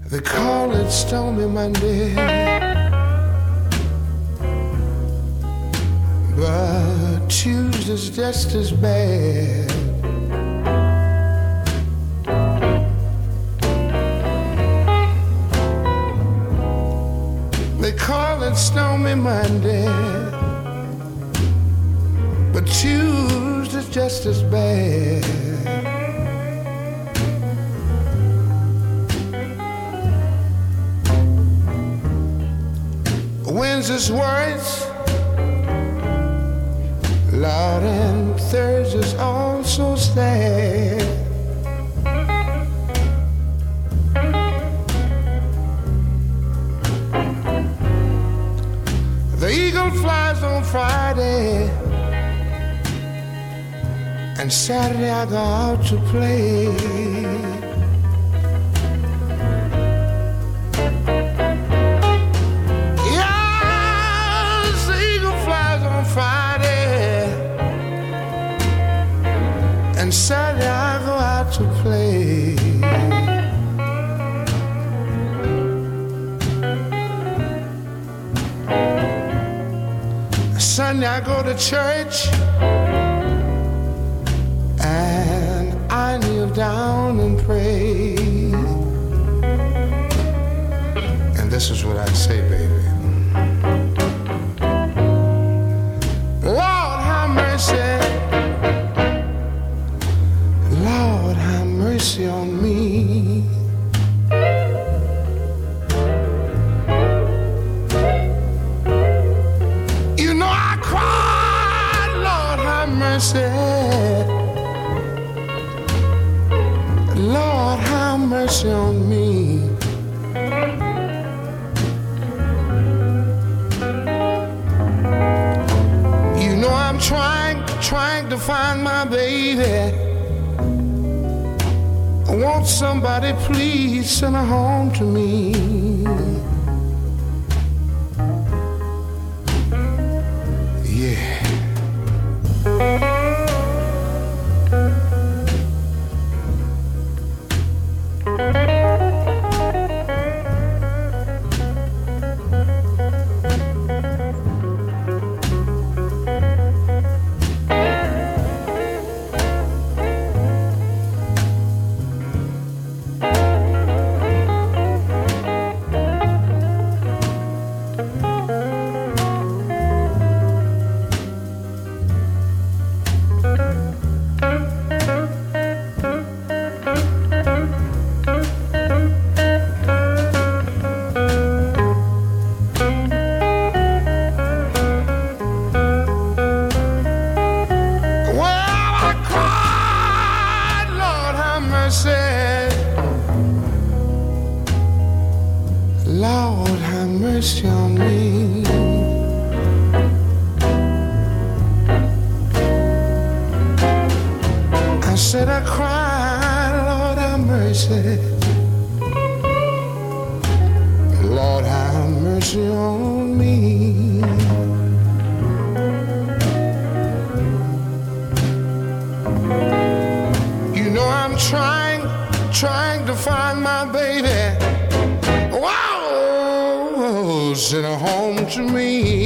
They call it Stormy Monday, but Tuesday's just as bad. They call it Stormy Monday, but Tuesday's just as bad. Wednesday's worse, Lord, and Thursday's also sad. The eagle flies on Friday, and Saturday I go out to play. Friday and Saturday I go out to play. Sunday I go to church and I kneel down and pray. And this is what I say, baby. Lord, have mercy on me. You know I cried, Lord, have mercy. Lord, have mercy on me. You know I'm trying to find my baby. Won't somebody please send her home to me? Yeah. Lord, have mercy on me. I said I cried, Lord, have mercy. Lord, have mercy on me. You know I'm trying to find my baby. Wow, send her home to me.